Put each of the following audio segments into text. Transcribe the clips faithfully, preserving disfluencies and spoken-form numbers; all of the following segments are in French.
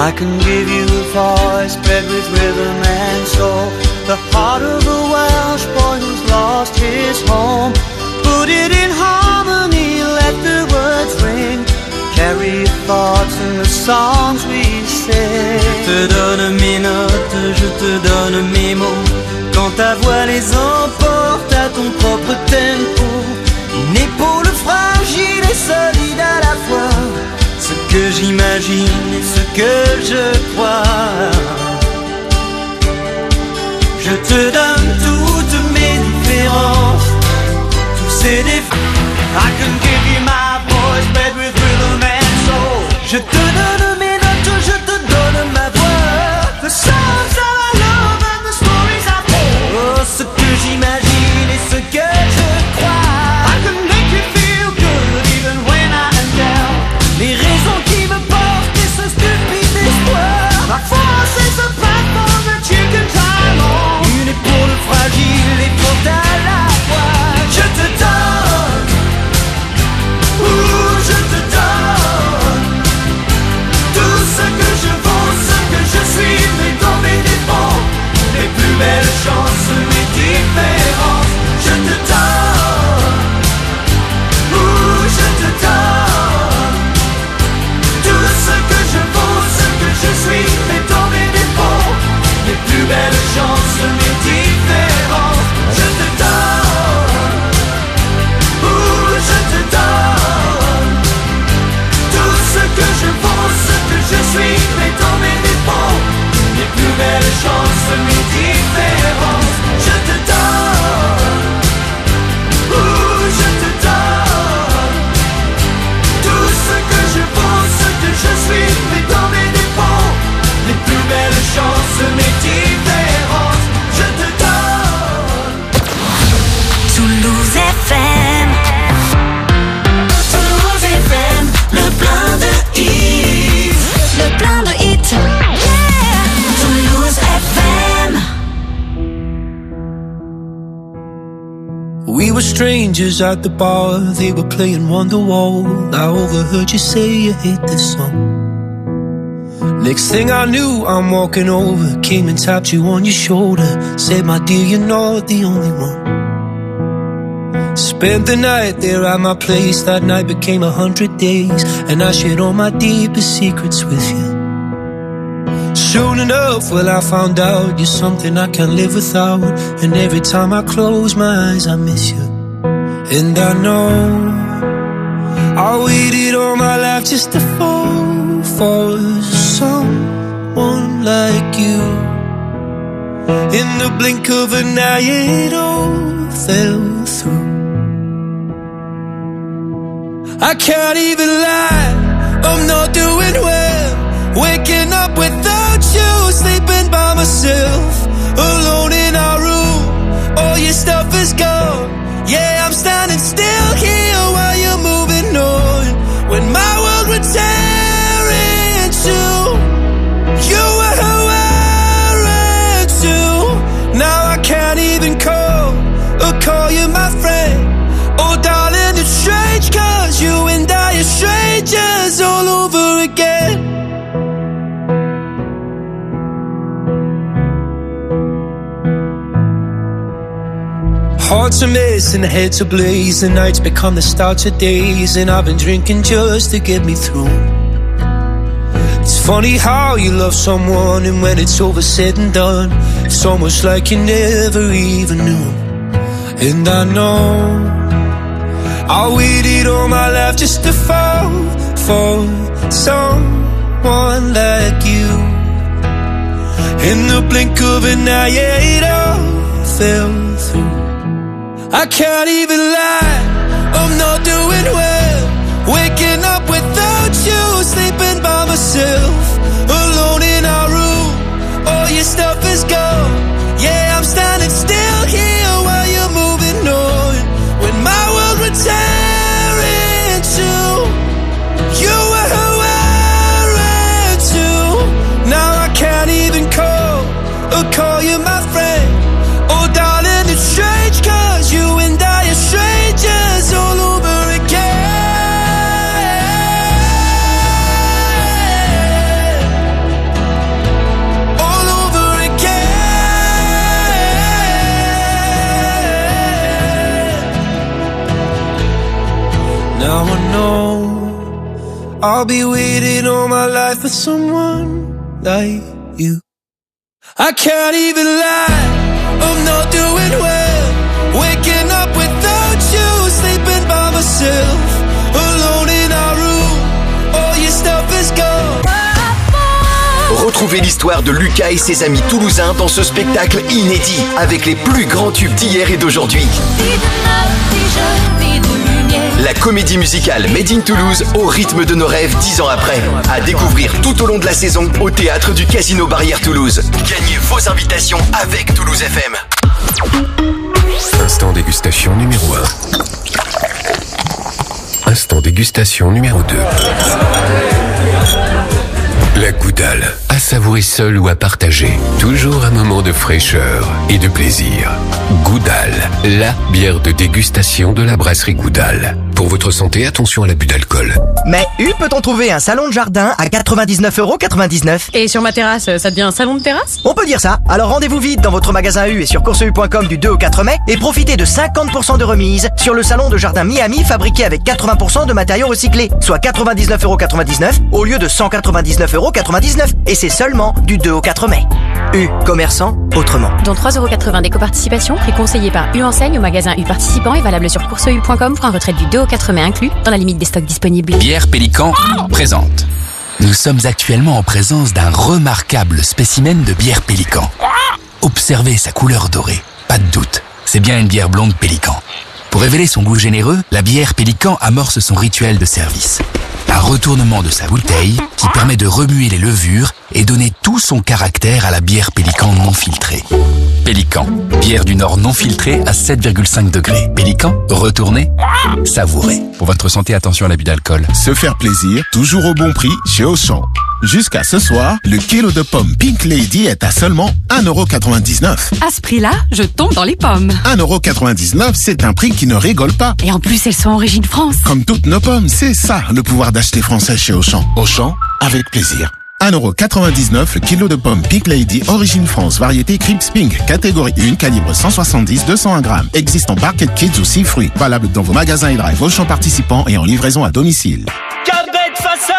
I can give you a voice bred with rhythm and soul, the heart of a Welsh boy who's lost his home. Put it in harmony, let the words ring, carry your thoughts in the songs we sing. Je te donne mes notes, je te donne mes mots, quand ta voix les emporte à ton propre tempo. Une épaule fragile et solide à la fois, ce que j'imagine et ce que je crois. Je te donne toutes mes différences, tous ces défauts. I can give you my voice, bred with rhythm and soul. Je te donne mes notes, je te donne ma voix. The songs that I love and the stories I told. Oh, ce que j'imagine et ce que je crois. I can make you feel good even when I am down. Les raisons qui me portent et ce stupide espoir. Ma force is a platform that you can climb on. Une épaule fragile et forte à la fois. Je te donne, ouh, je te donne tout ce que je vaux, ce que je suis, mais dans mes défauts, les plus belles chances, mes différences. Je te donne, ouh, je te donne tout ce que je vaux, ce que je suis, mais dans mes défauts, les plus belles chances, mes différences. Je te donne, ouh, je te donne tout ce que je vaux, ce que je suis, mais dans mes défauts, les plus belles chances, mes différences. Je te donne, ouh, je te donne tout ce que je vaux, ce que je suis, mais dans mes défauts, les plus belles chances, mes différences. Je te donne. Toulouse F M, Toulouse F M, le plein de hits, le plein de hits, yeah. Toulouse F M. We were strangers at the bar, they were playing Wonderwall. I overheard you say you hate this song. Next thing I knew, I'm walking over, came and tapped you on your shoulder, said, my dear, you're not the only one. Spent the night there at my place, that night became a hundred days, and I shared all my deepest secrets with you. Soon enough, well, I found out you're something I can't live without, and every time I close my eyes, I miss you. And I know I waited all my life just to fall for someone like you. In the blink of an eye, it all fell through. I can't even lie, I'm not doing well. Waking up without you, sleeping by myself, alone in our room, all your stuff is gone. Yeah, I'm standing still here while you're moving on. When my world would tear in two, you were who I ran to. Now I can't even call or call you my friend. Oh darling, it's strange, cause you and I are strangers all over again. Hearts are missing, heads are blaze, the nights become the start of days, and I've been drinking just to get me through. It's funny how you love someone, and when it's over said and done, it's almost like you never even knew. And I know I waited all my life just to fall for someone like you. In the blink of an eye, yeah, it all fell through. I can't even lie, I'm not doing well. Waking up without you, sleeping by myself, alone in our room, all your stuff is gone. Yeah, I'm standing still here while you're moving on. When my world would tear in two, you were who I ran to. Now I can't even call or call you my friend. Oh darling, it's strange, cause you and I are strangers all over again. now I know I'll be waiting all my life for someone like you. I can't even lie, I'm not doing well. Waking up without you, sleeping by myself, alone in our room, all your stuff is gone. Retrouvez l'histoire de Lucas et ses amis toulousains dans ce spectacle inédit avec les plus grands tubes d'hier et d'aujourd'hui. La comédie musicale Made in Toulouse au rythme de nos rêves dix ans après. À découvrir tout au long de la saison au théâtre du Casino Barrière Toulouse. Gagnez vos invitations avec Toulouse F M. Instant dégustation numéro un. Instant dégustation numéro deux. La Goudale, à savourer seul ou à partager. Toujours un moment de fraîcheur et de plaisir. Goudale, la bière de dégustation de la brasserie Goudale. Pour votre santé, attention à l'abus d'alcool. Mais U, peut-on trouver un salon de jardin à quatre-vingt-dix-neuf euros quatre-vingt-dix-neuf? Et sur ma terrasse, ça devient un salon de terrasse? On peut dire ça. Alors rendez-vous vite dans votre magasin U et sur course u point com du deux au quatre mai et profitez de cinquante pour cent de remise sur le salon de jardin Miami fabriqué avec quatre-vingts pour cent de matériaux recyclés, soit quatre-vingt-dix-neuf euros quatre-vingt-dix-neuf au lieu de cent quatre-vingt-dix-neuf euros quatre-vingt-dix-neuf. Et c'est seulement du deux au quatre mai. U, commerçant autrement. Dont trois euros quatre-vingts d'éco-participation, prix conseillé par U Enseigne au magasin U participant et valable sur course u point com pour un retrait du deux au quatre mai inclus dans la limite des stocks disponibles. Bière Pélican présente. Nous sommes actuellement en présence d'un remarquable spécimen de bière Pélican. Observez sa couleur dorée. Pas de doute, c'est bien une bière blonde Pélican. Pour révéler son goût généreux, la bière Pélican amorce son rituel de service. Un retournement de sa bouteille qui permet de remuer les levures et donner tout son caractère à la bière Pélican non filtrée. Pélican, bière du Nord non filtrée à sept virgule cinq degrés. Pélican, retournez, savourez. Pour votre santé, attention à l'abus d'alcool. Se faire plaisir, toujours au bon prix chez Auchan. Jusqu'à ce soir, le kilo de pommes Pink Lady est à seulement un euro quatre-vingt-dix-neuf. À ce prix-là, je tombe dans les pommes. un euro quatre-vingt-dix-neuf, c'est un prix qui ne rigole pas. Et en plus, elles sont origine France. Comme toutes nos pommes, c'est ça le pouvoir d'acheter français chez Auchan. Auchan, avec plaisir. un euro quatre-vingt-dix-neuf le kilo de pommes Pink Lady Origine France, variété Crips Pink, catégorie un, calibre cent soixante-dix à deux cent un grammes. Existe en Barquet Kids ou six fruits. Valable dans vos magasins et drive Auchan participants et en livraison à domicile. Cabet Façade!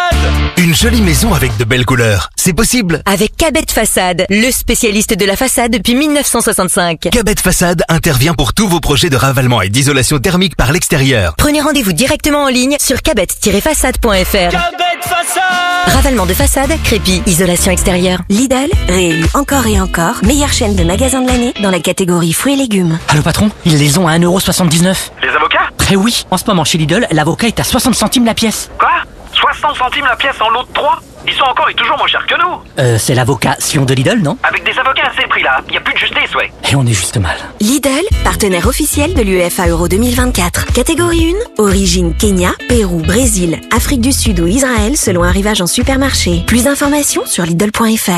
Une jolie maison avec de belles couleurs, c'est possible. Avec Cabet Façade, le spécialiste de la façade depuis mille neuf cent soixante-cinq. Cabet Façade intervient pour tous vos projets de ravalement et d'isolation thermique par l'extérieur. Prenez rendez-vous directement en ligne sur cabet tiret façade point f r. Cabet Façade! Ravalement de façade, crépi, isolation extérieure. Lidl, réélu encore et encore, meilleure chaîne de magasins de l'année dans la catégorie fruits et légumes. Allô patron, ils les ont à un euro soixante-dix-neuf. Les avocats? Eh oui, en ce moment chez Lidl, l'avocat est à soixante centimes la pièce. Quoi? soixante centimes la pièce en lot de trois? Ils sont encore et toujours moins chers que nous. Euh, c'est l'avocat Sion de Lidl, non? Avec des avocats à ces prix-là, il n'y a plus de justice, ouais. Et on est juste mal. Lidl, partenaire officiel de l'UEFA Euro deux mille vingt-quatre. Catégorie un, origine Kenya, Pérou, Brésil, Afrique du Sud ou Israël selon arrivage en supermarché. Plus d'informations sur Lidl point f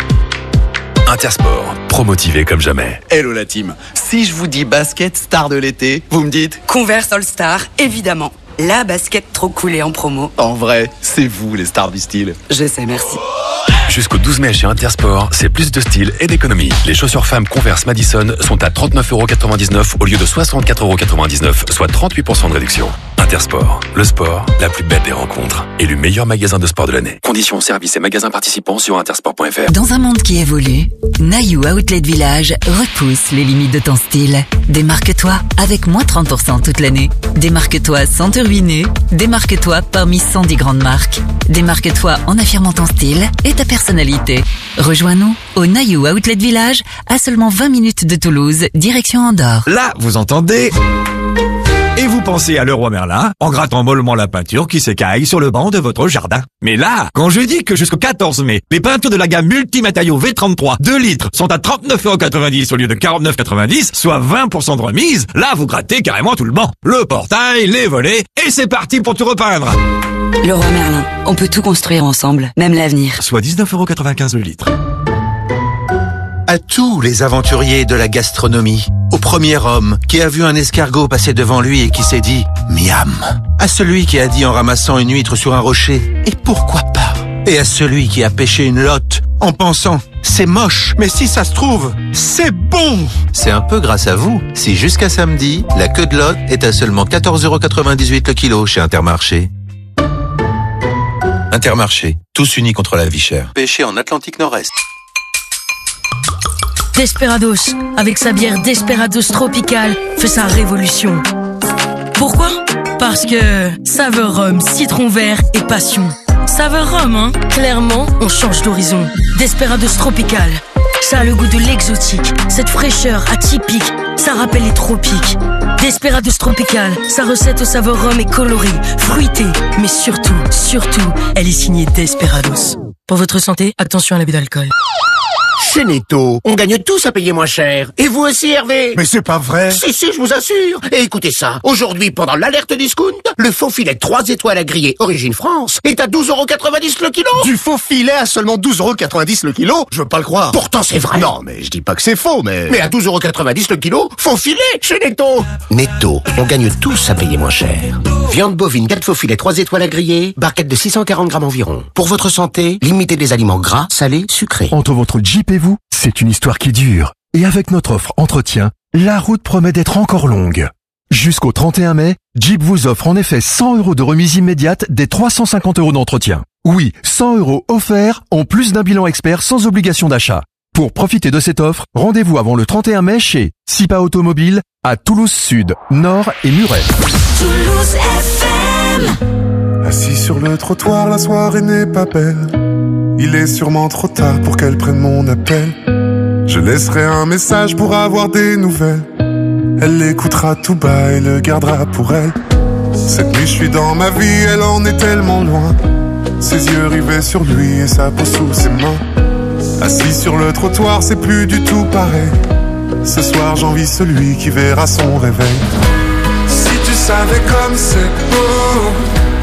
r. Intersport, promotivé comme jamais. Hello la team, si je vous dis basket star de l'été, vous me dites Converse All Star, évidemment. La basket trop coolée en promo. En vrai, c'est vous les stars du style. Je sais, merci. Jusqu'au douze mai chez Intersport, c'est plus de style et d'économie. Les chaussures femmes Converse Madison sont à trente-neuf euros quatre-vingt-dix-neuf au lieu de soixante-quatre euros quatre-vingt-dix-neuf, soit trente-huit pour cent de réduction. Intersport, le sport, la plus belle des rencontres. Élu meilleur magasin de sport de l'année. Conditions, services et magasins participants sur intersport point f r. Dans un monde qui évolue, Nayou Outlet Village repousse les limites de ton style. Démarque-toi avec moins trente pour cent toute l'année. Démarque-toi sans te ruiner. Démarque-toi parmi cent dix grandes marques. Démarque-toi en affirmant ton style et ta personnalité. Rejoins-nous au Nayou Outlet Village à seulement vingt minutes de Toulouse, direction Andorre. Là, vous entendez ? Et vous pensez à Leroy Merlin en grattant mollement la peinture qui s'écaille sur le banc de votre jardin. Mais là, quand je dis que jusqu'au quatorze mai, les peintures de la gamme Multimatériaux V trente-trois deux litres sont à trente-neuf euros quatre-vingt-dix au lieu de quarante-neuf euros quatre-vingt-dix, soit vingt pour cent de remise, là vous grattez carrément tout le banc. Le portail, les volets, et c'est parti pour tout repeindre. Leroy Merlin, on peut tout construire ensemble, même l'avenir. Soit dix-neuf euros quatre-vingt-quinze le litre. À tous les aventuriers de la gastronomie, au premier homme qui a vu un escargot passer devant lui et qui s'est dit « Miam », à celui qui a dit en ramassant une huître sur un rocher « Et pourquoi pas ?» et à celui qui a pêché une lotte en pensant c'est moche, mais si ça se trouve, c'est bon. C'est un peu grâce à vous si jusqu'à samedi, la queue de lot est à seulement quatorze euros quatre-vingt-dix-huit le kilo chez Intermarché. Intermarché, tous unis contre la vie chère. Pêché en Atlantique Nord-Est. Desperados, avec sa bière Desperados Tropical, fait sa révolution. Pourquoi ? Parce que saveur rhum, citron vert et passion. Saveur rhum, hein ? Clairement, on change d'horizon. Desperados Tropical, ça a le goût de l'exotique. Cette fraîcheur atypique, ça rappelle les tropiques. Desperados Tropical, sa recette aux saveurs rhum est colorée, fruitée, mais surtout, surtout, elle est signée Desperados. Pour votre santé, attention à l'abus d'alcool. Chez Netto, on gagne tous à payer moins cher. Et vous aussi, Hervé? Mais c'est pas vrai. Si, si, je vous assure. Et écoutez ça. Aujourd'hui, pendant l'alerte discount, le faux filet trois étoiles à griller Origine France est à douze euros quatre-vingt-dix le kilo. Du faux filet à seulement douze euros quatre-vingt-dix le kilo? Je veux pas le croire. Pourtant, c'est vrai. Non, mais je dis pas que c'est faux, mais... Mais à douze euros quatre-vingt-dix le kilo, faux filet chez Netto. Netto, on gagne tous à payer moins cher. Viande bovine, quatre faux filets, trois étoiles à griller, barquette de six cent quarante grammes environ. Pour votre santé, limitez les aliments gras, salés, sucrés. Entre votre Jeep et vous, c'est une histoire qui dure. Et avec notre offre entretien, la route promet d'être encore longue. Jusqu'au trente et un mai, Jeep vous offre en effet cent euros de remise immédiate des trois cent cinquante euros d'entretien. Oui, cent euros offerts en plus d'un bilan expert sans obligation d'achat. Pour profiter de cette offre, rendez-vous avant le trente et un mai chez Sipa Automobile à Toulouse Sud, Nord et Muret. Toulouse F M. Assis sur le trottoir, la soirée n'est pas belle. Il est sûrement trop tard pour qu'elle prenne mon appel. Je laisserai un message pour avoir des nouvelles. Elle l'écoutera tout bas et le gardera pour elle. Cette nuit je suis dans ma vie, elle en est tellement loin. Ses yeux rivés sur lui et sa peau sous ses mains. Assis sur le trottoir, c'est plus du tout pareil. Ce soir j'envie celui qui verra son réveil. Si tu savais comme c'est beau,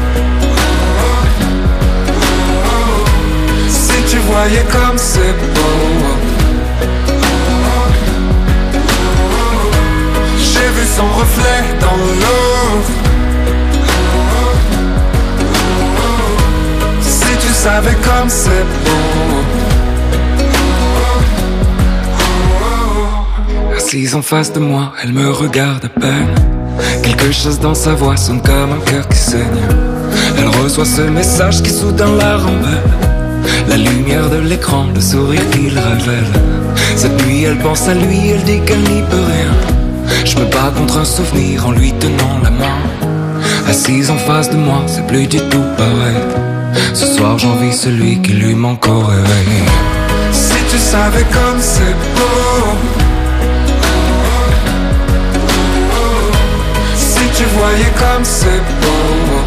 si tu voyais comme c'est beau. J'ai vu son reflet dans l'eau. Si tu savais comme c'est beau. Assise en face de moi, elle me regarde à peine. Quelque chose dans sa voix sonne comme un cœur qui saigne. Elle reçoit ce message qui soudain la rend belle. La lumière de l'écran, le sourire qu'il révèle. Cette nuit elle pense à lui, elle dit qu'elle n'y peut rien. Je me bats contre un souvenir en lui tenant la main. Assise en face de moi, c'est plus du tout pareil. Ce soir j'envie celui qui lui manque au réveil. Si tu savais comme c'est beau. Si tu voyais comme c'est beau.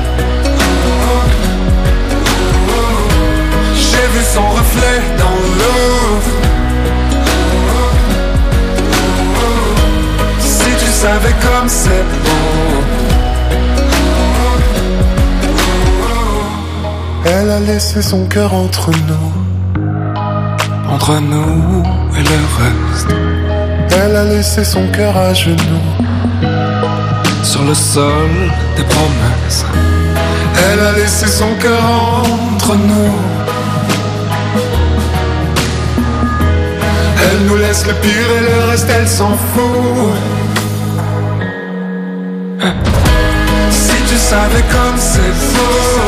J'ai vu son reflet dans l'eau. Si tu savais comme c'est beau. Elle a laissé son cœur entre nous. Entre nous et le reste. Elle a laissé son cœur à genoux. Sur le sol des promesses. Elle a laissé son cœur entre nous. Elle nous laisse le pire et le reste elle s'en fout. Si tu savais comme c'est beau.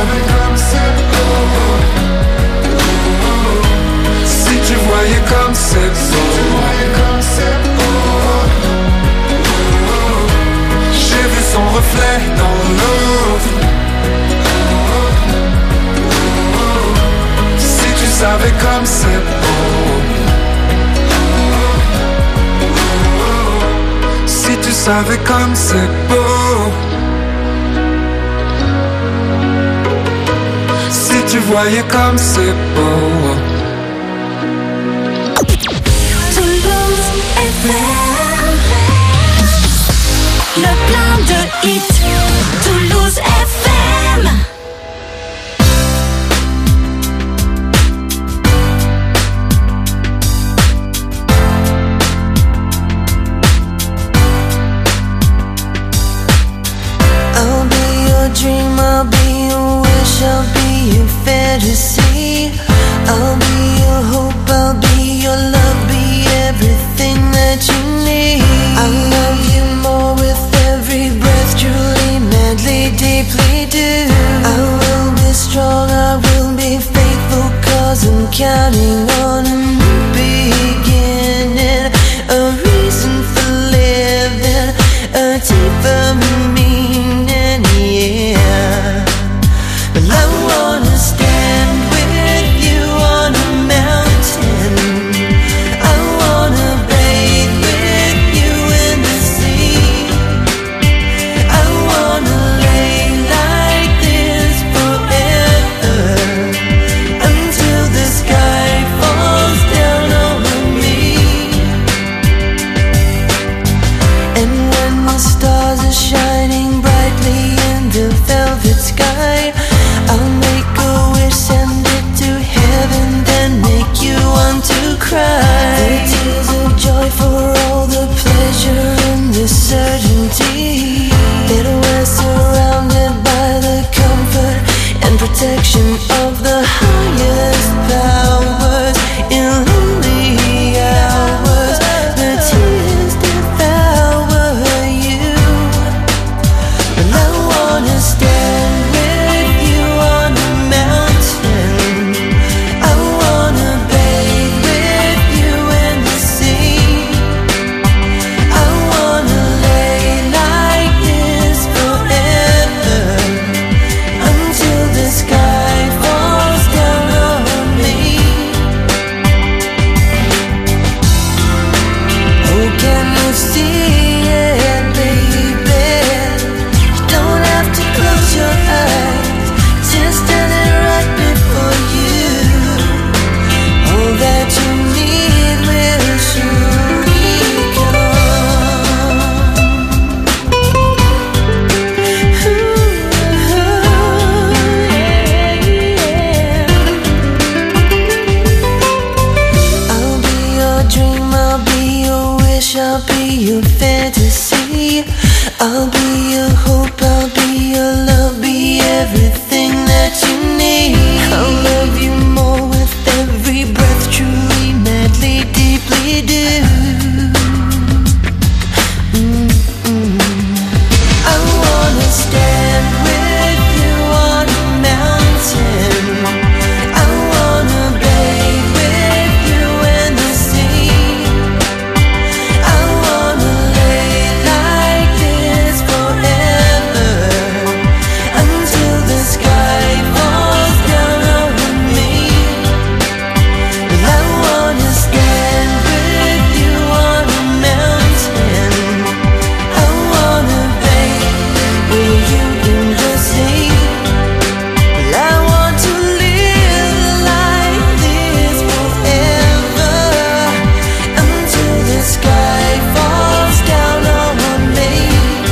Si tu voyais comme c'est beau. J'ai vu son reflet dans l'eau. Si tu savais comme c'est beau. Si tu savais comme c'est beau. Si tu voyais comme c'est beau. Toulouse F M. Le plein de hits. Toulouse F M. I'll be your dream, I'll be your wish, I'll be your fantasy. I'll be your hope, I'll your love be everything that you need. I'll love you more with every breath, truly, madly, deeply do. I will be strong, I will be faithful, cause I'm counting on a new beginning, a reason for living, a deeper meaning, yeah. But I wanna stand with you on a mountain, I wanna bathe with you in the sea, I wanna lay like this forever, until the sky falls down on me. And when the stars are shining brightly in the velvet sky, I'll make a wish, send it to heaven, then make you want to cry. The tears of joy for all the pleasure and the certainty that we're surrounded by the comfort and protection of the highest powers. In lonely hours, the tears devour you, but I wanna stand with you on a mountain, I wanna bathe with you in the sea, I wanna lay like this forever, until the sky falls down on me. Oh, can you see it, baby? You don't have to close your eyes, just standing right before you. All that you need will surely come. I'll be your dream, I'll be your wish, I'll be your fantasy, I'll be your hope, I'll be your love, be everything that you need. I'll love you more with every breath, truly, madly, deeply do. Mm-mm. I wanna stand with you on a mountain, I wanna bathe with you in the sea, I wanna lay like this forever, until the sky falls down on me. But I wanna stand with you on a mountain, I wanna bathe with you in the sea, but I want to live like this forever, until the sky falls down on me.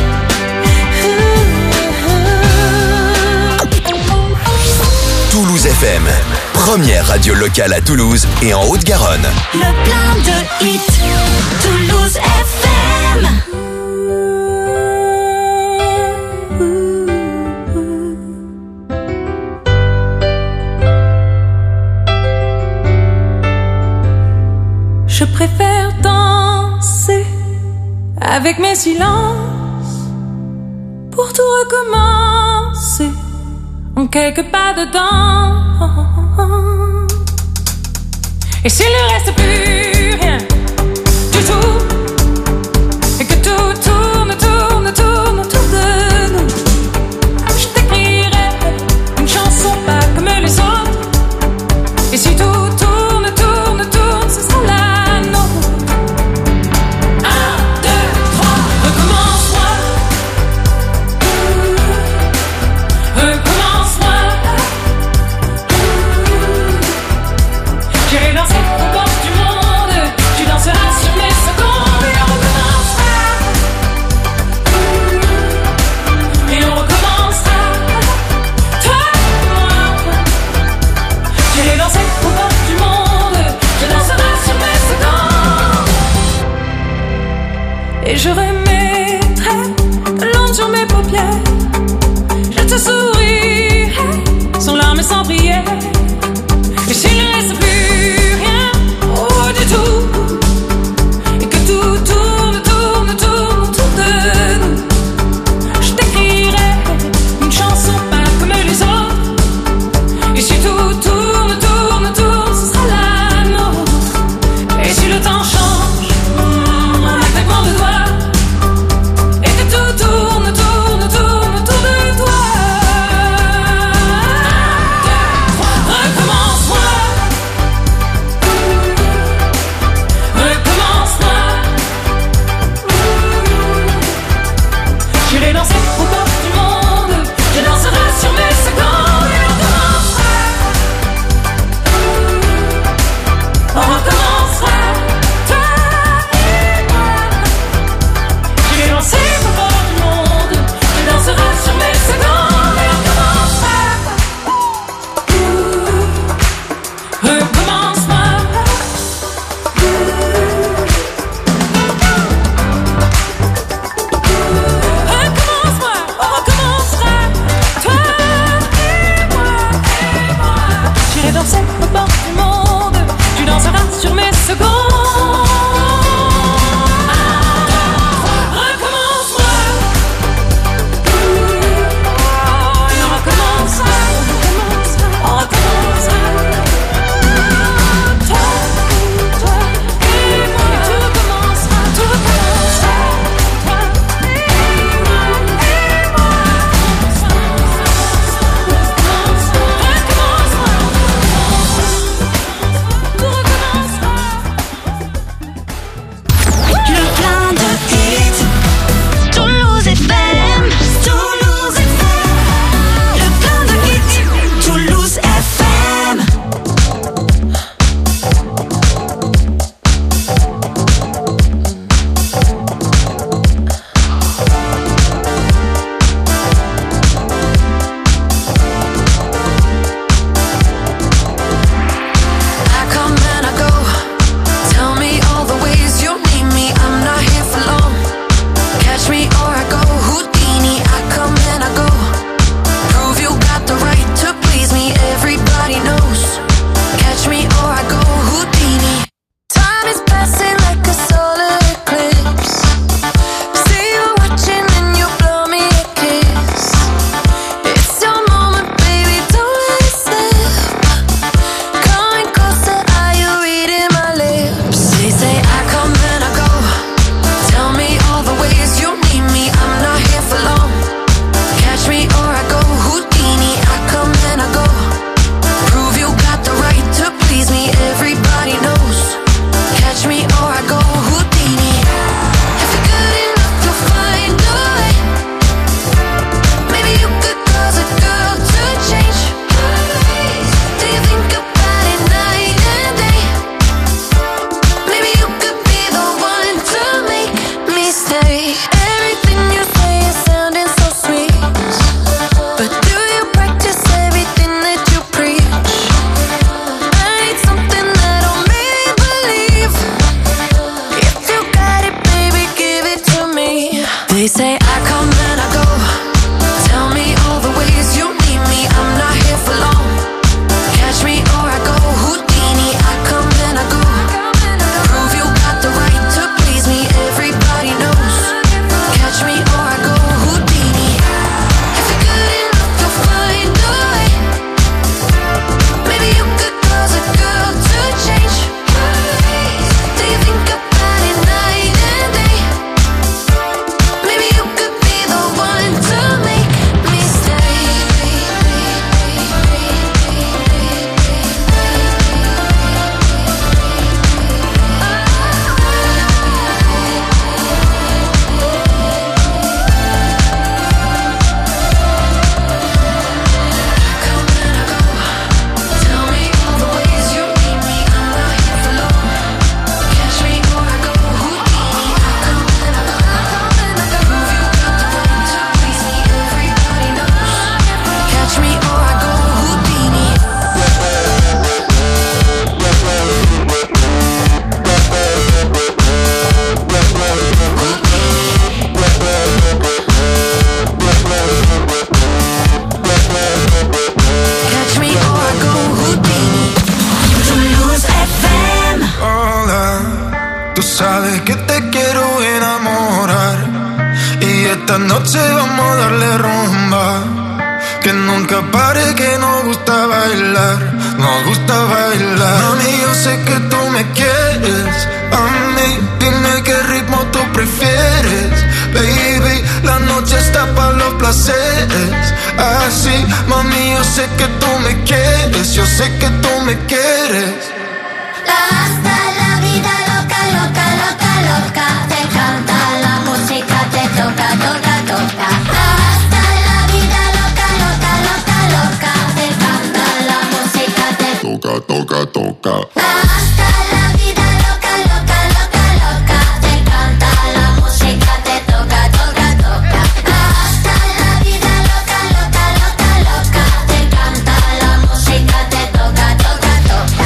Toulouse F M, première radio locale à Toulouse et en Haute-Garonne. Le plein de hits, Toulouse F M. Je préfère danser avec mes silences pour tout recommencer en quelques pas dedans. Et s'il ne reste plus rien du tout, et que tout tourne, tourne, tourne autour de nous, je t'écrirai une chanson pas comme les autres. Et si tout tourne, tourne, tourne, ce sera la nôtre. Un, deux, trois, recommence-moi. Recommence-moi. J'irai danser au bord du monde, tu danseras sur mes secondes et on recommencera. Et on recommencera. Toi et moi. J'irai danser au bord du monde, tu danseras sur mes secondes. Et je remettrai de l'ombre sur mes paupières. Je te sourirai sans larmes et sans prière. Et s'il ne reste plus rien, oh, du esta noche vamos a darle rumba. Que nunca pare, que nos gusta bailar, nos gusta bailar. Mami, yo sé que tú me quieres, a mí, dime qué ritmo tú prefieres. Baby, la noche está para los placeres. Así, mami, yo sé que tú me quieres, yo sé que tú me quieres. Hasta la vida loca, loca, loca, loca. Te encanta la música, te toca, toca, toca. Hasta la vida loca, loca, loca, loca. Te encanta la música, te toca, toca, toca. Hasta la vida loca, loca, loca, loca. Te encanta la música, te toca, toca, toca. Hasta la vida loca, loca, loca, loca. Te encanta la música, te toca, toca, toca.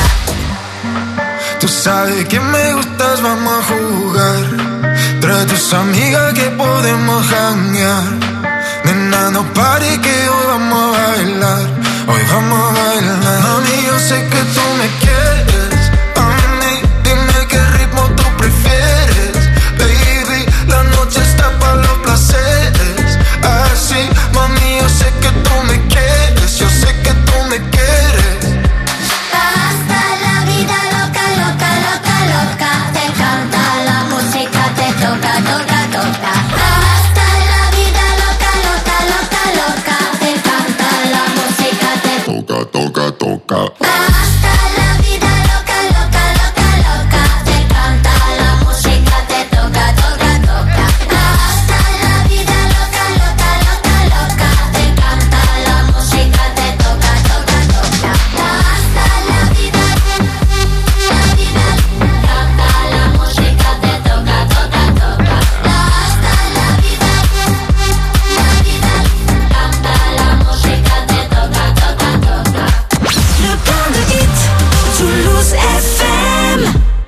Tú sabes que me gustas, vamos a jugar. Trae tus amigas que podemos janguear. Nena, no pare que hoy vamos a bailar. Hoy vamos a bailar. Mami, yo sé que tú me quieres. A mí, dime qué ritmo tú prefieres. Baby, la noche está para los placeres. Así, mami, yo sé que tú me quieres. Yo sé que tú me quieres. Hasta la vida loca, loca, loca, loca. Te encanta la música, te toca, toca, toca. Hasta la vida loca, loca, loca, loca. Te encanta la música, te toca, toca, toca. Hasta la vida loca, loca, loca, loca. Te encanta la música, te toca, toca, toca. Hasta la vida loca, loca, loca, loca. Te encanta la música, te toca, toca, toca. Hasta la vida, la vida, canta la música, te toca, toca, toca. Hasta la vida, la vida, canta la música, te toca, toca, toca. Le plan de hit, Toulouse F M.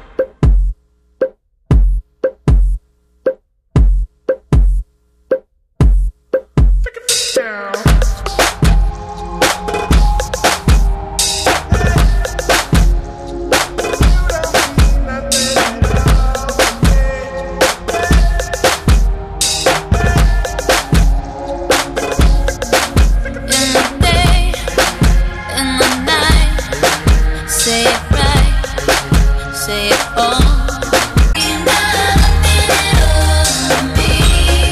In the day, in the night, say it right, say it all. You nothing of me.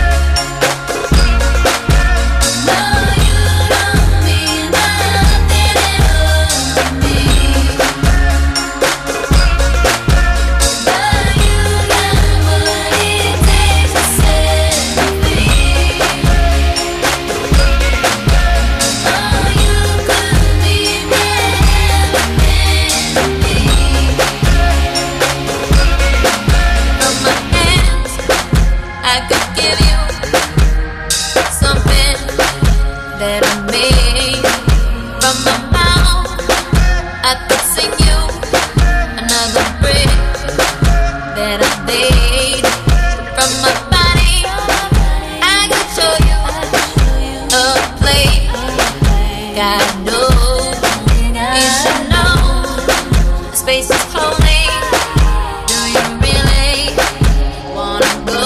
No, you don't mean nothing of me. But you got what it takes to set me free. Oh, you could be everything to me. From my hands, I could give you something that I made. From my mouth, I could sing you another brick that I made. From my body, I could show you a place. God knows, you should know, space is holy. Do you really wanna go?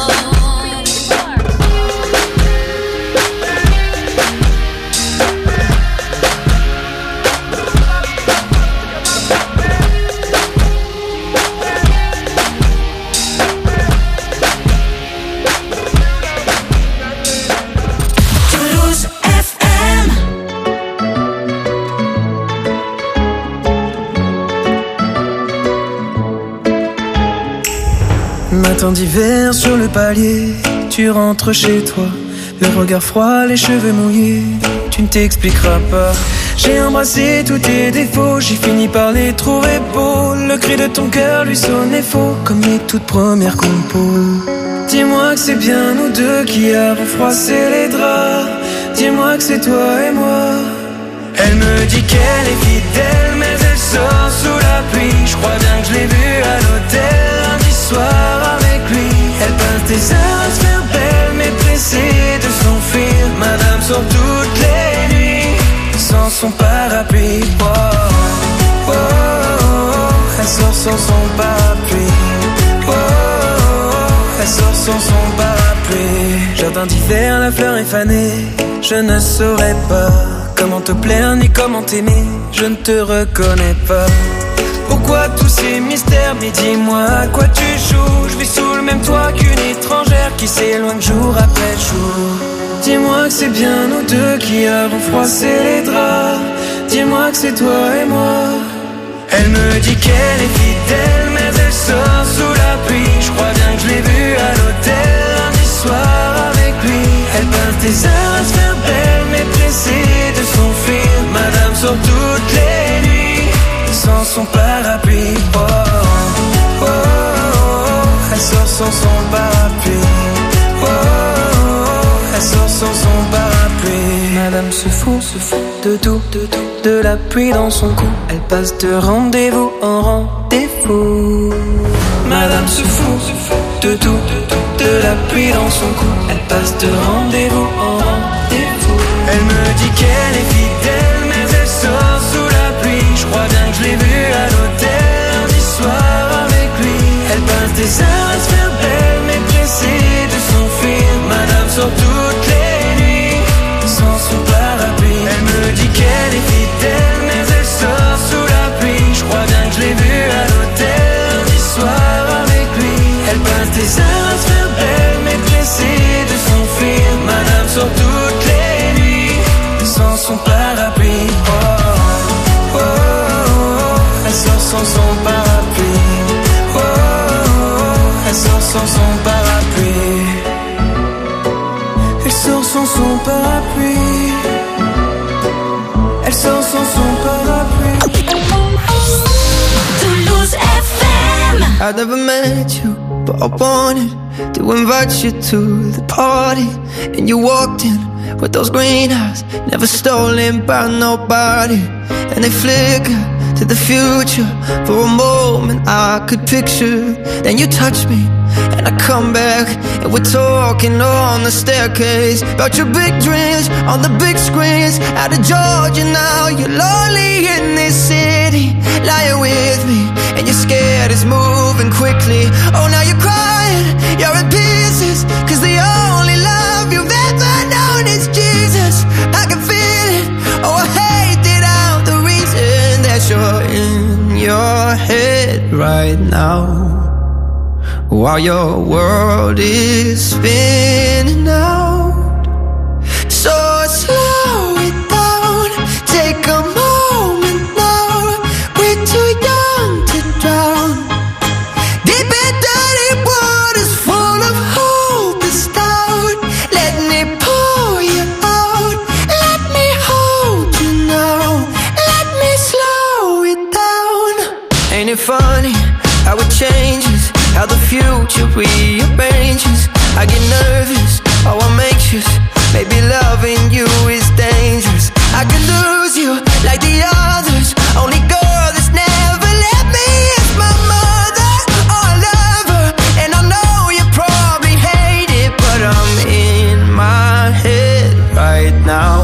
Toulouse F M. Matin d'hiver sur le palier, tu rentres chez toi, le regard froid, les cheveux mouillés, tu ne t'expliqueras pas. J'ai embrassé tous tes défauts, j'ai fini par les trouver beaux. Le cri de ton cœur lui sonnait faux, comme les toutes premières compos. Dis-moi que c'est bien nous deux qui avons froissé les draps. Dis-moi que c'est toi et moi. Elle me dit qu'elle est fidèle, mais elle sort sous la pluie. Je crois bien que je l'ai vue à l'hôtel lundi soir avec lui. Elle passe des heures à se faire belle, mais pressée de s'enfuir. Madame sort toutes les nuits sans son parapluie. Oh, oh, oh, oh. Elle sort sans son parapluie. Oh, oh, oh. Elle sort sans son parapluie. jardin d'hiver, la fleur est fanée. Je ne saurais pas comment te plaire ni comment t'aimer. Je ne te reconnais pas. Pourquoi tous ces mystères? Mais dis-moi à quoi tu joues. Je vis sous le même toit qu'une étrangère qui s'éloigne jour après jour. Dis-moi que c'est bien nous deux qui avons froissé les draps. Dis-moi que c'est toi et moi. Elle me dit qu'elle est fidèle, mais elle sort sous la pluie. Je crois bien que je l'ai vue à l'hôtel lundi soir avec lui. Elle passe des heures à se faire belle, mais pressée de son fil. Madame sort toutes les nuits sans son parapluie. Oh, oh, oh, oh. Elle sort sans son parapluie. Oh, oh, oh. Elle sort sans son parapluie. Madame se fout, se fout de tout, de tout. De la pluie dans son cou. Elle passe de rendez-vous en rendez-vous. Madame se fout, se fout de tout, de tout. De la pluie dans son cou. Elle passe de rendez-vous en rendez-vous. Elle me dit qu'elle est fidèle, mais elle sort sous la pluie. Je crois bien que je l'ai vue à l'hôtel lundi soir avec lui. Elle passe des heures à se faire belle, mais pressée de son fil. Madame sort toutes les nuits sans son parapluie. Elle me dit qu'elle est fidèle, mais elle sort sous la pluie. Je crois bien que je l'ai vue à l'hôtel lundi soir avec lui. Elle passe des heures à se faire belle, mais pressée de son fil. Madame sort toutes les nuits sans son parapluie. Oh, oh, oh, oh. Elle sort sans son parapluie. Oh, oh, oh. Elle sort sans son parapluie. Elle sort sans son parapluie. Elle sort sans son parapluie. Toulouse F M. I never met you, but I wanted to invite you to the party. And you walked in with those green eyes, never stolen by nobody. And they flicker to the future. For a moment I could picture. Then you touch me and I come back, and we're talking on the staircase about your big dreams on the big screens. Out of Georgia now, you're lonely in this city, lying with me, and you're scared it's moving quickly. Oh, now you're crying, you're in pieces, cause the only love you've ever known is Jesus. I can feel it, oh I hate it out, the reason that you're in your head right now, while your world is spinning out. So slow it down, take a moment now. We're too young to drown. Deep in dirty waters full of hope is doubt. Let me pour you out, let me hold you now, let me slow it down. Ain't it funny how it changes, how the future rearranges? I get nervous, oh I'm anxious. Maybe loving you is dangerous. I could lose you like the others. Only girl that's never let me is my mother. Oh I love her, and I know you probably hate it, but I'm in my head right now.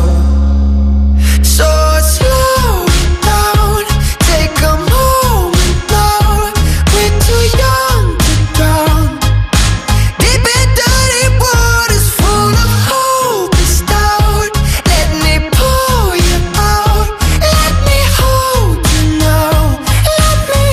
So slow it down, take a moment now. We're too young to drown. Deep in dirty waters full of hope is doubt. Let me pour you out, let me hold you now, let me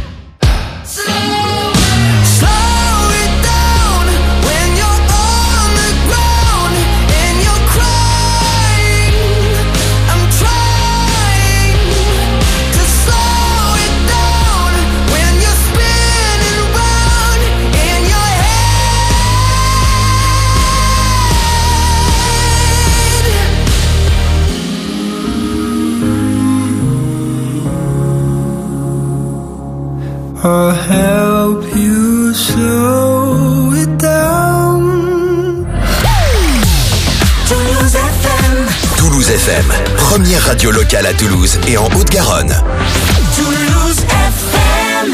slow, slow it down. When you're on the ground and you're crying, I'm trying to slow it down. When you're spinning round in your head, I'll help you slow it down. Toulouse F M. Toulouse F M, première radio locale à Toulouse et en Haute-Garonne. Toulouse F M.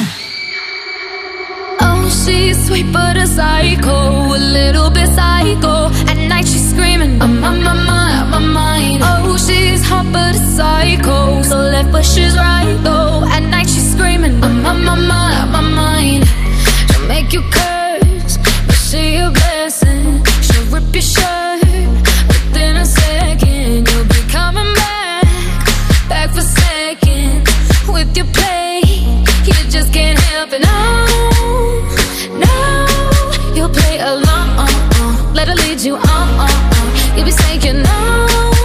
Oh, she's sweet but a psycho, a little bit psycho. At night she's screaming, I'm on my mind, my mind. Oh, she's hot but a psycho, so left but she's right though. At night she's screaming, I'm on my mind, my mind. She'll make you curse, but she a blessing. She'll rip your shit lead you on, on, on. You'll be saying no,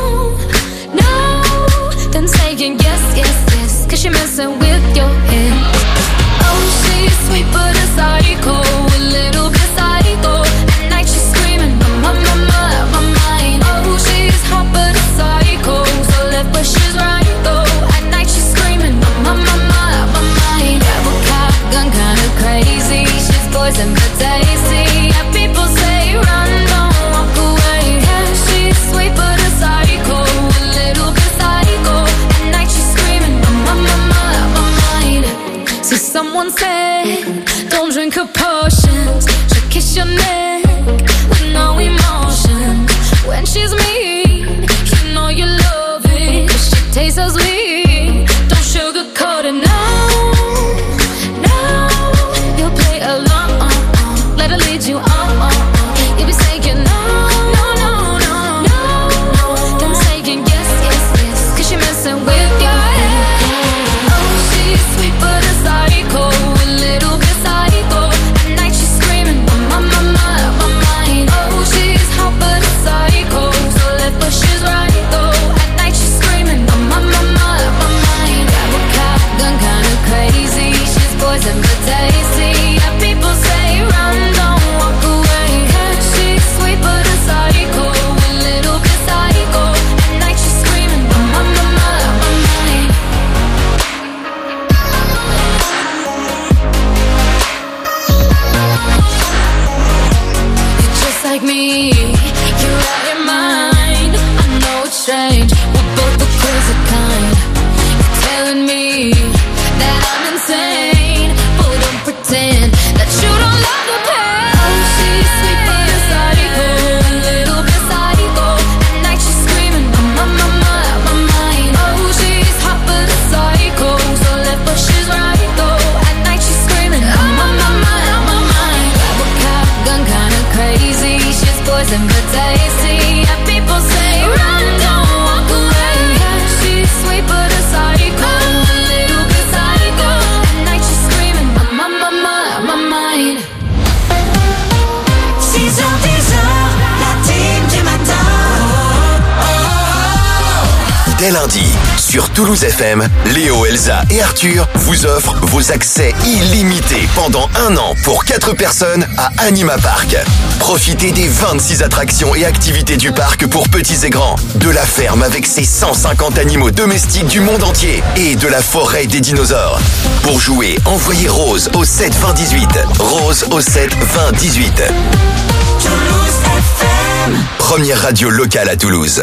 no, then saying yes, yes, yes, cause you're messing with your head. Oh, she's sweet but a psycho, a little bit psycho. At night she's screaming, my, my, my, my mind. Oh, she's hot but a psycho, so left but she's right though. At night she's screaming, my, my, my, my mind. Rebel cop, gun kinda crazy, she's poison but tasty. Yeah, people say run, don't walk away. Yeah, she's sweet but a psycho, a little bit psycho. At night she's screaming, my, my, my, my mind. So someone said, don't drink her potions. She'll kiss your neck with no emotion. When she's mean, you know you love it. She tastes so sweet, don't sugarcoat it. No, no, you'll play along. Let her lead you on. You'll be saying no, no, no, no, no. Then saying yes, yes, yes, cause you're messing with your head. Oh, she's sweet but a psycho, a little bit psycho. At night she's screaming, my, my, my, my mind. Oh, she's hot but a psycho, so left but she's right though. At night she's screaming, my, my, my, my mind. Rebel cop, gun kinda crazy, she's poison but tasty. Yeah, people say run, don't walk away. Yeah, she's sweet but a psycho, a little bit psycho. At night she's screaming, my, my, my, my mind. You're just like me, you're out your mind. I know it's strange, we're both the crazy kind. You're telling me that I'm insane, but don't pretend that you don't love the pain. Oh, she's sweet but a psycho, a little bit psycho. At night she's screaming, my, my, my, my mind. Oh, she's hot but a psycho, so left but she's right though. At night she's screaming, my, my, my, my mind. Rebel cop, gun kinda crazy, she's poison but tasty. Yeah, people say run, don't walk away. Yeah, she's sweet but a psycho, a little bit psycho. At night she's screaming, my, my, my, my mind. six heures, dix heures, la team du matin. Dès lundi, sur Toulouse F M, Léo, Elsa et Arthur vous offrent vos accès illimités pendant un an pour quatre personnes à Anima Park. Profitez des vingt-six attractions et activités du parc pour petits et grands, de la ferme avec ses cent cinquante animaux domestiques du monde entier et de la forêt des dinosaures. Pour jouer, envoyez Rose au sept vingt dix-huit. Rose au sept vingt dix-huit. Toulouse F M. Première radio locale à Toulouse.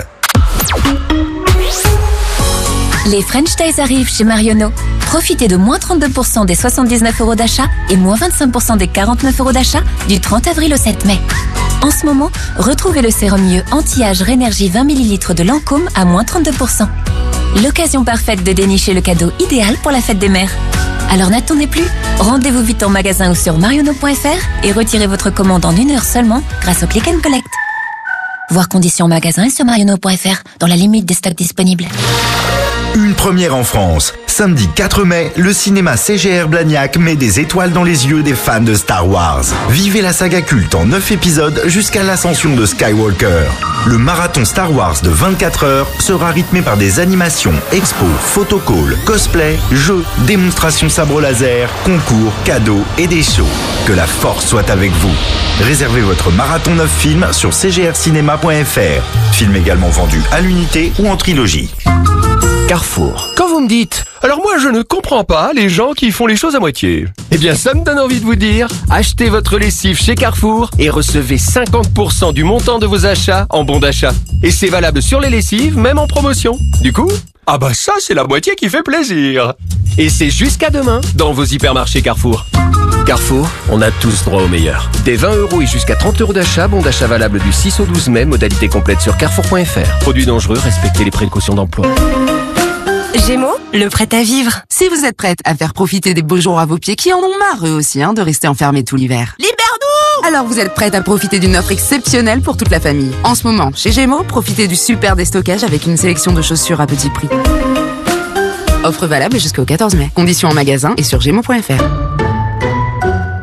Les French Days arrivent chez Marionneau. Profitez de moins trente-deux pour cent des soixante-dix-neuf euros d'achat et moins vingt-cinq pour cent des quarante-neuf euros d'achat du trente avril au sept mai. En ce moment, retrouvez le sérum mieux anti-âge Rénergie vingt millilitres de Lancôme à moins trente-deux pour cent. L'occasion parfaite de dénicher le cadeau idéal pour la fête des mères. Alors n'attendez plus, rendez-vous vite en magasin ou sur marionneau point f r et retirez votre commande en une heure seulement grâce au Click and Collect. Voir conditions en magasin et sur marionneau point f r dans la limite des stocks disponibles. Une première en France. Samedi quatre mai, le cinéma C G R Blagnac met des étoiles dans les yeux des fans de Star Wars. Vivez la saga culte en neuf épisodes jusqu'à l'ascension de Skywalker. Le marathon Star Wars de vingt-quatre heures sera rythmé par des animations, expos, photocalls, cosplay, jeux, démonstrations sabre laser, concours, cadeaux et des shows. Que la force soit avec vous. Réservez votre marathon neuf films sur c g r cinéma point f r. Film également vendu à l'unité ou en trilogie. Carrefour. Quand vous me dites « Alors moi je ne comprends pas les gens qui font les choses à moitié », eh bien ça me donne envie de vous dire « Achetez votre lessive chez Carrefour et recevez cinquante pour cent du montant de vos achats en bon d'achat. Et c'est valable sur les lessives, même en promotion. Du coup, ah bah ça c'est la moitié qui fait plaisir. Et c'est jusqu'à demain dans vos hypermarchés Carrefour. Carrefour, on a tous droit au meilleur. Des vingt euros et jusqu'à trente euros d'achat, bon d'achat valable du six au douze mai, modalité complète sur carrefour point f r. Produits dangereux, respectez les précautions d'emploi. Gémeaux, le prêt à vivre. Si vous êtes prête à faire profiter des beaux jours à vos pieds qui en ont marre eux aussi hein, de rester enfermés tout l'hiver. Libère-nous! Alors vous êtes prête à profiter d'une offre exceptionnelle pour toute la famille. En ce moment, chez Gémeaux, profitez du super déstockage avec une sélection de chaussures à petit prix. Offre valable jusqu'au quatorze mai. Conditions en magasin et sur gémeaux point f r.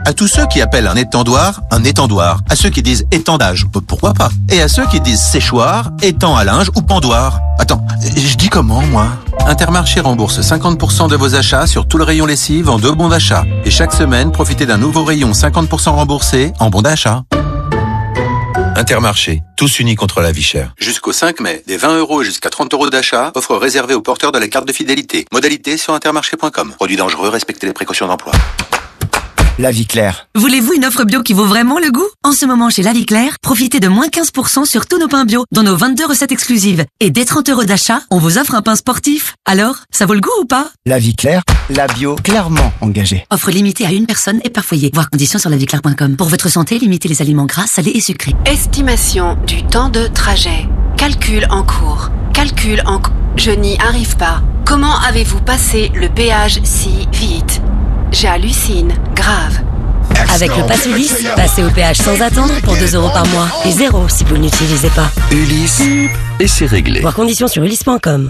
À tous ceux qui appellent un étendoir un étendoir. À ceux qui disent étendage, pourquoi pas. Et à ceux qui disent séchoir, étang à linge ou pendoir. Attends, je dis comment, moi? Intermarché rembourse cinquante pour cent de vos achats sur tout le rayon lessive en deux bons d'achat. Et chaque semaine, profitez d'un nouveau rayon cinquante pour cent remboursé en bons d'achat. Intermarché, tous unis contre la vie chère. Jusqu'au cinq mai, des vingt euros et jusqu'à trente euros d'achat, offre réservée aux porteurs de la carte de fidélité. Modalité sur intermarché point com. Produit dangereux, respectez les précautions d'emploi. La Vie Claire. Voulez-vous une offre bio qui vaut vraiment le goût? En ce moment, chez La Vie Claire, profitez de moins quinze pour cent sur tous nos pains bio, dans nos vingt-deux recettes exclusives. Et dès trente euros d'achat, on vous offre un pain sportif. Alors, ça vaut le goût ou pas? La Vie Claire, la bio clairement engagée. Offre limitée à une personne et par foyer. Voir conditions sur la vie claire point com. Pour votre santé, limitez les aliments gras, salés et sucrés. Estimation du temps de trajet. Calcul en cours. Calcul en cours. Je n'y arrive pas. Comment avez-vous passé le péage si vite? J'hallucine. Grave. Avec le Pass Ulysse, passez au péage sans attendre pour deux euros par mois. Et zéro si vous ne l'utilisez pas. Ulysse, et c'est réglé. Voir conditions sur ulysse point com.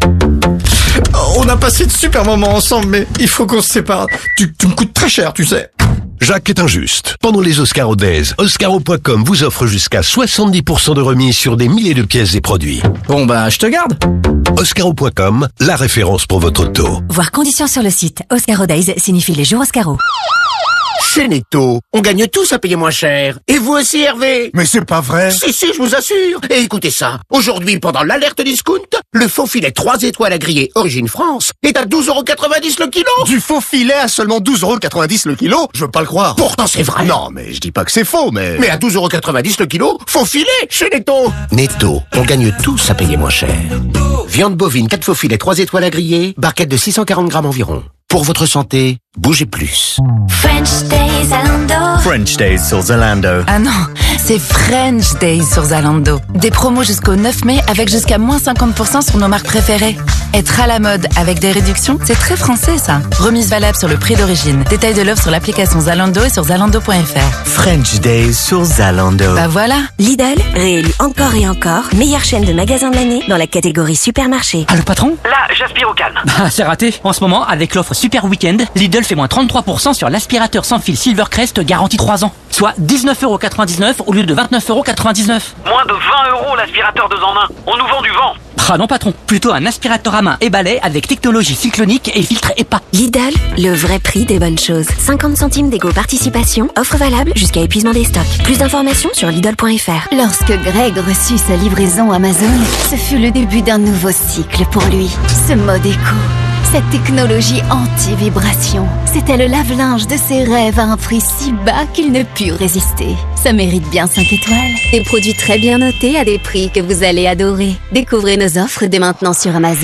On a passé de super moments ensemble, mais il faut qu'on se sépare. Tu, tu me coûtes très cher, tu sais. Jacques est injuste. Pendant les Oscaro Days, Oscaro point com vous offre jusqu'à soixante-dix pour cent de remise sur des milliers de pièces et produits. Bon bah, je te garde. Oscaro point com, la référence pour votre auto. Voir conditions sur le site. Oscaro Days signifie les jours Oscaro. Chez Netto, on gagne tous à payer moins cher. Et vous aussi, Hervé? Mais c'est pas vrai. Si, si, je vous assure. Et écoutez ça. Aujourd'hui, pendant l'alerte discount, le faux filet trois étoiles à griller Origine France est à douze euros quatre-vingt-dix le kilo. Du faux filet à seulement douze euros quatre-vingt-dix le kilo? Je veux pas le croire. Pourtant, c'est vrai. Non, mais je dis pas que c'est faux, mais... Mais à douze euros quatre-vingt-dix le kilo, faux filet chez Netto. Netto, on gagne tous à payer moins cher. Viande bovine, quatre faux filets, trois étoiles à griller, barquette de six cent quarante grammes environ. Pour votre santé, bougez plus. French Days Zalando. French Days sur Zalando. Ah non, c'est French Days sur Zalando. Des promos jusqu'au neuf mai avec jusqu'à moins cinquante pour cent sur nos marques préférées. Être à la mode avec des réductions, c'est très français ça. Remise valable sur le prix d'origine. Détail de l'offre sur l'application Zalando et sur zalando point f r. French Days sur Zalando. Bah voilà. Lidl, réélu encore et encore, meilleure chaîne de magasins de l'année dans la catégorie supermarché. Ah, le patron? Là, j'aspire au calme. Ah, c'est raté. En ce moment, avec l'offre Super Weekend, Lidl fait moins trente-trois pour cent sur l'aspirateur sans fil Silvercrest garantie trois ans. Soit dix-neuf euros quatre-vingt-dix-neuf au lieu de vingt-neuf euros quatre-vingt-dix-neuf. Moins de vingt euros l'aspirateur deux en un. On nous vend du vent. Ah non patron, plutôt un aspirateur à main et balai avec technologie cyclonique et filtre E P A. Lidl, le vrai prix des bonnes choses. cinquante centimes d'égo participation, offre valable jusqu'à épuisement des stocks. Plus d'informations sur Lidl point f r. Lorsque Greg reçut sa livraison Amazon, ce fut le début d'un nouveau cycle pour lui. Ce mode éco, cette technologie anti-vibration, c'était le lave-linge de ses rêves à un prix si bas qu'il ne put résister. Ça mérite bien cinq étoiles. Des produits très bien notés à des prix que vous allez adorer. Découvrez nos offres dès maintenant sur Amazon.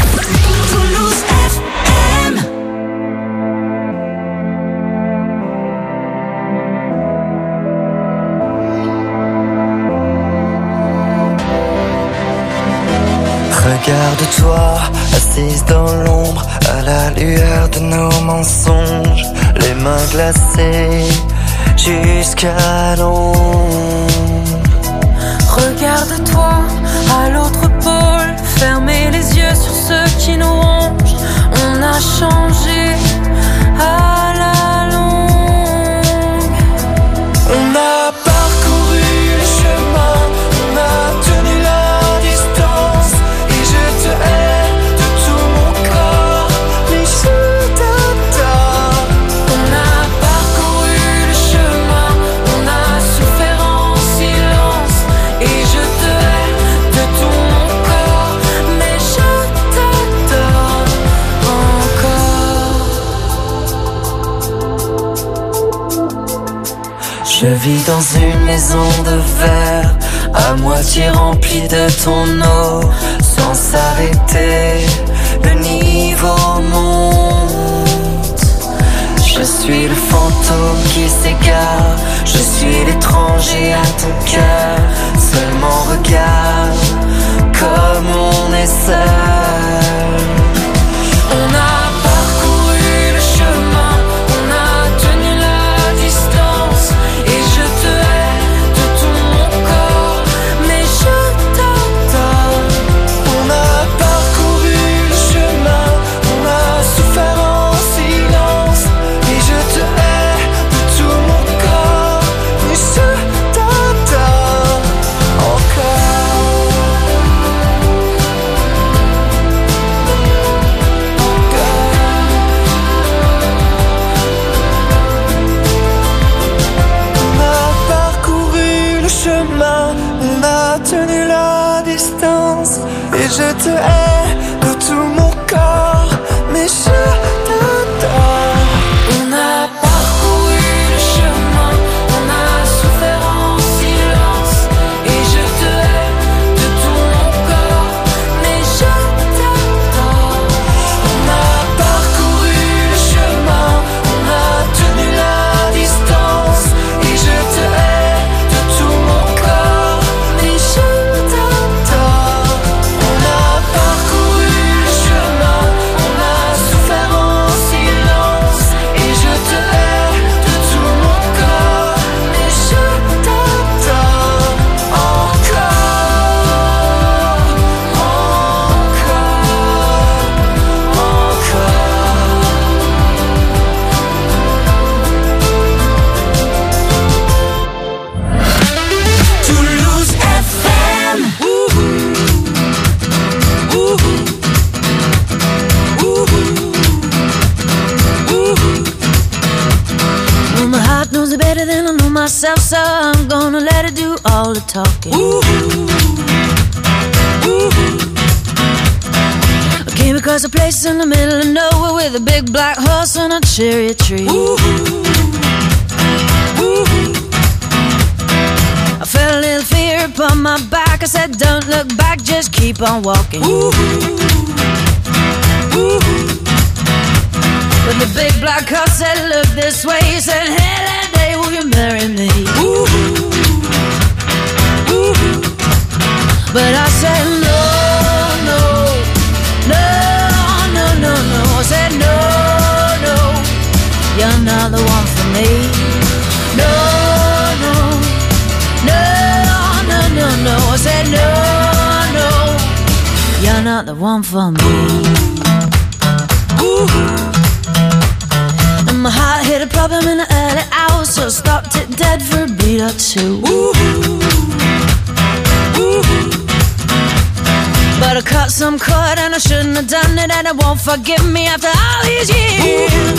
Regarde-toi, assise dans l'ombre, à la lueur de nos mensonges, les mains glacées jusqu'à l'ombre. Regarde-toi à l'autre pôle, fermez les yeux sur ceux qui nous rongent. On a changé à la longue. On a parcouru le chemin, on a tenu la distance, et je te hais de tout mon corps, mais je t'adore. On a parcouru le chemin, on a souffert en silence, et je te hais de tout mon corps, mais je t'adore encore. Je vis dans une maison de verre, à moitié remplie de ton eau, sans s'arrêter, le niveau monte. Je suis le fantôme qui s'égare, je suis l'étranger à ton cœur. Seulement regarde comme on est seul. On a parcouru le chemin, on a tenu la distance, et je te hais de tout mon corps, mais je t'adore. On a parcouru le chemin, on a souffert en silence, et je te hais de tout mon tenu la distance. Et je te hais de tout mon corps, mais je t'adore. On a parcouru le chemin, on a souffert en silence. Et je te hais de tout mon corps, mais je t'adore. On a parcouru le chemin, on a tenu la distance. Et je te hais de tout mon corps, mais je t'adore. On a parcouru le chemin, on a souffert en silence. Et je te hais de tout mon corps, mais je t'adore. Encore, Toulouse F M. Well, my heart knows it better than I know myself, so I'm gonna let it do all the talking. I came across a place in the middle of nowhere with a big black horse and a cherry tree. I felt a little fear upon my back. I said, don't look back, just keep on walking. But the big black horse said, look this way. He said, hey, that day will you marry me? But I said, no, no, no, no, no, no. I said, no, no, you're not the one for me. No, no, no, no, no, no. I said, no, no, you're not the one for me. And my heart hit a problem in the early hours, so I stopped it dead for a beat or two. But I cut some cord and I shouldn't have done it, and it won't forgive me after all these years.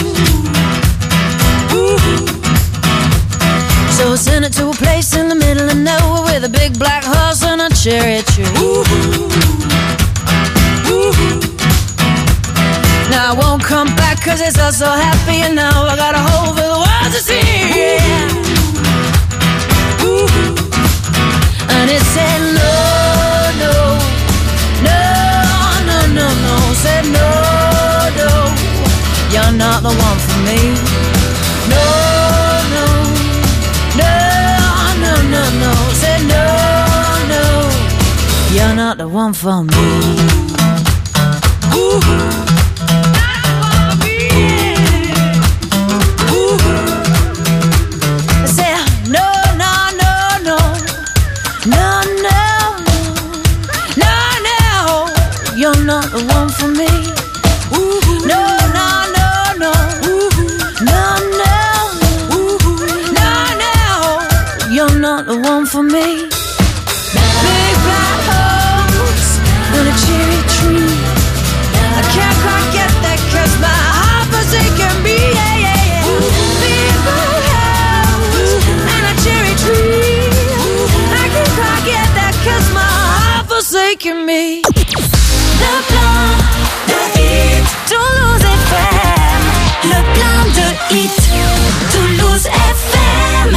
So I sent it to a place in the middle of nowhere with a big black horse and a cherry tree. Now I won't come back cause it's all so happy, and now I got a hole for the world to see. And it said no, no, no, no, no, no. Said no, no, you're not the one for me. No, no, no, no, no, no. Said no, no, you're not the one for me. Ooh. You're not the one for me. Ooh, no, no, no, no. Ooh, no, no. Ooh, no, no. You're not the one for me. Big black horse and a cherry tree. I can't quite get that cause my heart forsaken me. Yeah, yeah, yeah. Big black horse and a cherry tree. I can't quite get that cause my heart forsaken me. Le plein de hits Toulouse F M. Le plein de hits Toulouse F M.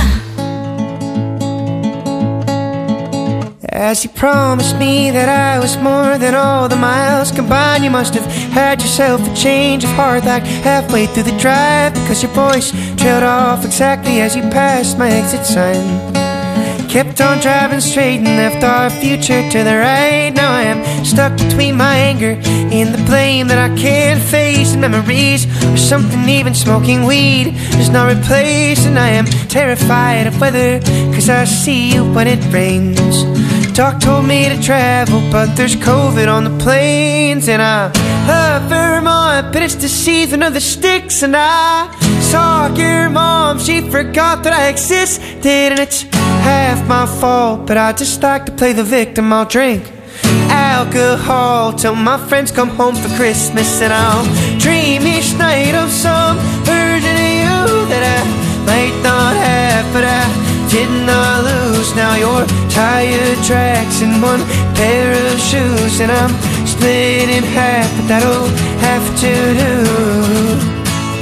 As you promised me that I was more than all the miles combined, you must have had yourself a change of heart like halfway through the drive, because your voice trailed off exactly as you passed my exit sign. Kept on driving straight and left our future to the right. Now I am stuck between my anger and the blame that I can't face, and memories or something even smoking weed does not replace. And I am terrified of weather cause I see you when it rains. Doc told me to travel but there's COVID on the planes. And I love Vermont but it's the season of the sticks. And I saw your mom, she forgot that I existed, and it's half my fault, but I just like to play the victim. I'll drink alcohol till my friends come home for Christmas, and I'll dream each night of some version of you that I might not have. But I didn't I lose? Now your tire tracks in one pair of shoes, and I'm split in half, but that'll have to do.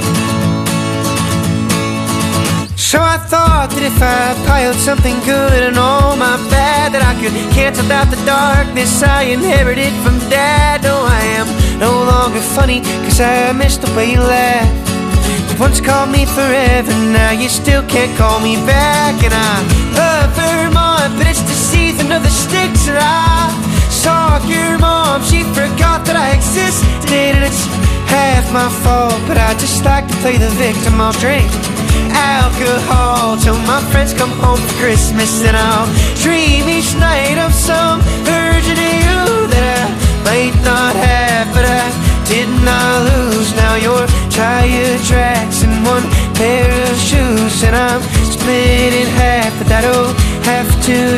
So I thought that if I piled something good and all my bad, that I could cancel out the darkness I inherited from Dad. No, I am no longer funny, cause I missed the way you laughed. You once called me forever, now you still can't call me back. And I love Vermont, but it's the season of the sticks. And I saw your mom, she forgot that I existed. And it's half my fault, but I just like to play the victim. I'll drink alcohol till my friends come home for Christmas, and I'll dream each night of some version of you that I might not have, but I did not lose. Now your tire tracks in one pair of shoes, and I'm split in half, but that'll have to